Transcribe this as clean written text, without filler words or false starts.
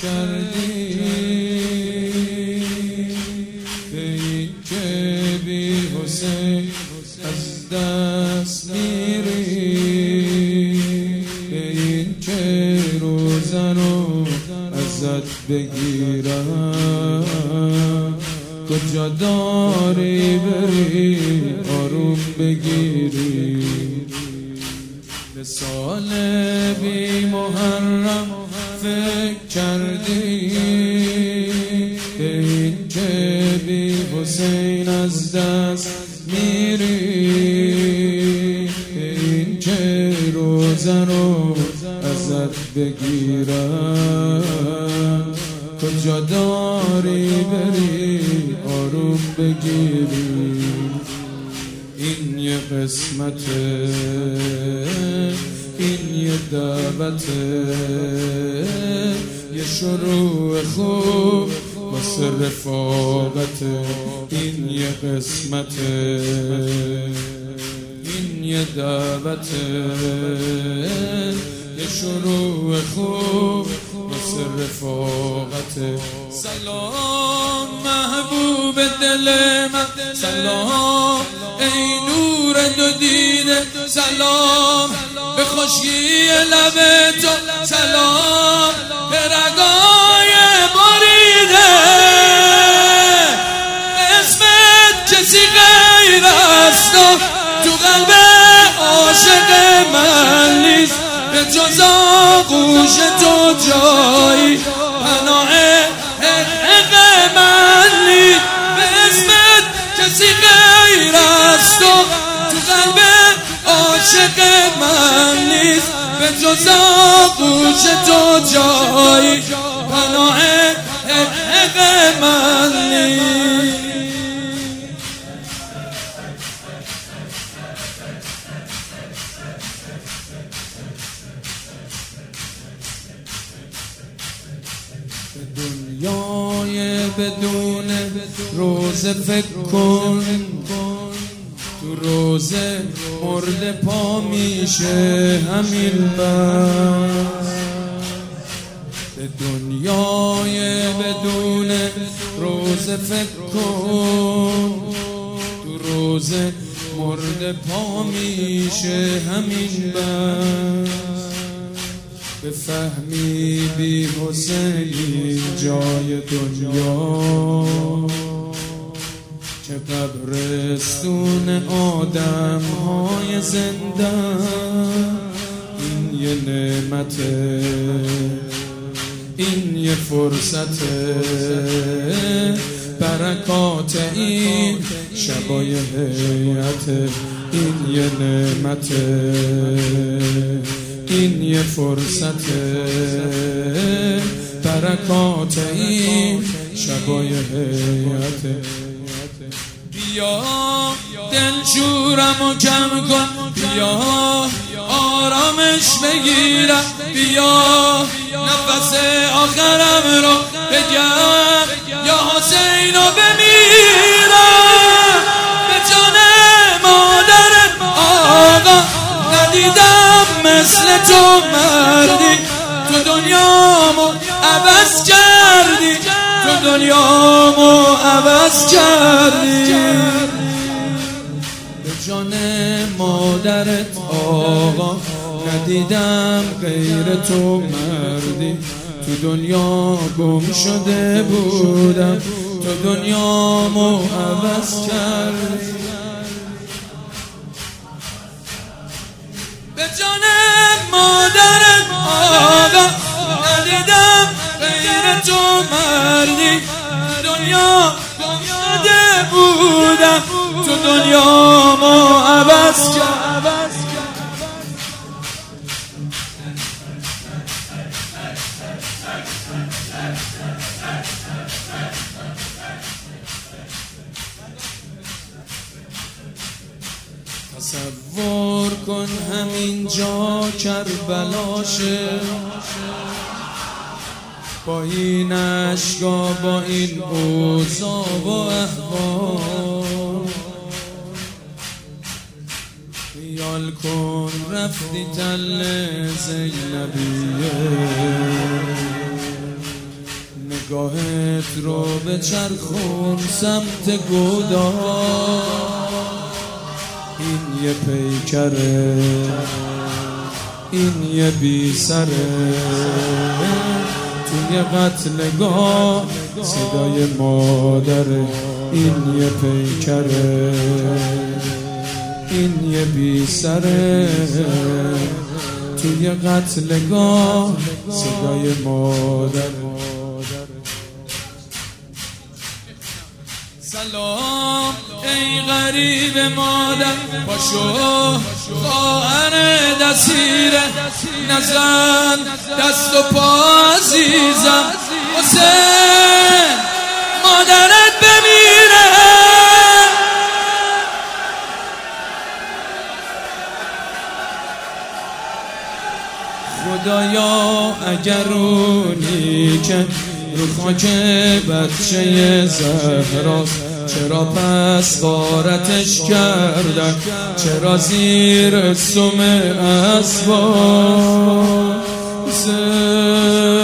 کردی به این که بی حسین از دست میری، به این که روزنو ازت بگیرم، کجا داری بری آروم بگیری. به سال بی محرم فکر کردی به این که بی حسین از دست میری، به این که روزه رو ازت بگیرم، کجا داری بری آروم بگیری. این یه قسمته، این یه دعوته، یه شروع خوب واسه رفاقته. این یه قسمته، این یه دعوته، یه شروع خوب واسه رفاقته. سلام محبوب دل من، سلام ای نور دو دیده، سلام به خشکی لب تو، سلام به رگای بریده. اسمت کسی غیر است تو قلب عاشق من نیست، به جز آغوش تو جایی پناه حق من نیست. به اسمت کسی غیر است تو قلب عاشق من نیست، به جز آغوش تو جایی پناه حق من نیست. دنیای بدون روزه فکر کن، تو روزه مرده پا میشه همین بس. به دنیای بدون روزه فکر کن، تو روزه مرده پا میشه همین بس. بفهمی بی حسینی جای دنیا، چه قبرستون آدم های زنده. این یه نعمته، این یه فرصته، برکات این شبای حیاته. این یه نعمته، این یه فرصته، برکات این شبای حیاته. بیا دلشورمو کم کن، بیا آرامش بگیرم، بیا نفس آخرم رو بگم یا حسینو بمیرم. به جان مادرت آقا ندیدم مثل تو مردی، تو دنیامو عوض کردی، تو دنیامو عوض کردی. به جان مادرت آقا ندیدم غیر تو مردی، تو دنیا گم شده بودم، تو دنیامو عوض کردی. به جان مادرت آقا ندیدم غیر تو مردی، دنیا گم شده بودم، تو دنیامو عوض کرد. تصور کن همینجا کربلاشه، با این عشقا، با این اوضاع و احوال. خیال کن رفتی تل زینبیه، نگاهت رو به چرخون سمت گودا، این یه پیکره، این یه بی سره، توی قتلگاه صدای مادره، این یه پیکره، این یه بی سره، توی قتلگاه صدای مادره. سلام ای غریب مادر، پاشو خواهر دسیره، نزن دست و پا عزیزم، حسین مادرت بمیره. خدایا اگر اونی که رو خاک بچه زهراست، چرا پس غارتش کردن، چرا زیر سم اسباب